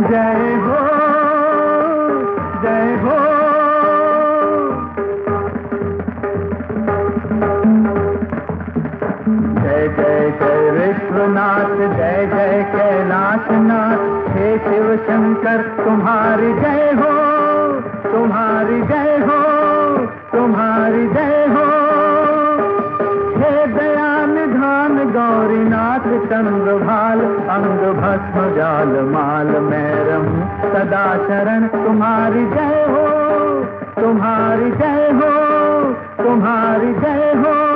जय हो जय हो। जय जय जय विश्वनाथ, जय जय कैलाशनाथ, हे शिव शंकर तुम्हारी जय हो, तुम्हारी जय हो, तुम्हारी जय हो। हे दया निधान गौरीनाथ चंद्रभाल, अंग भस्म जाल माल, मैं रहूं सदा शरण तुम्हारी जय हो, तुम्हारी जय हो, तुम्हारी जय हो।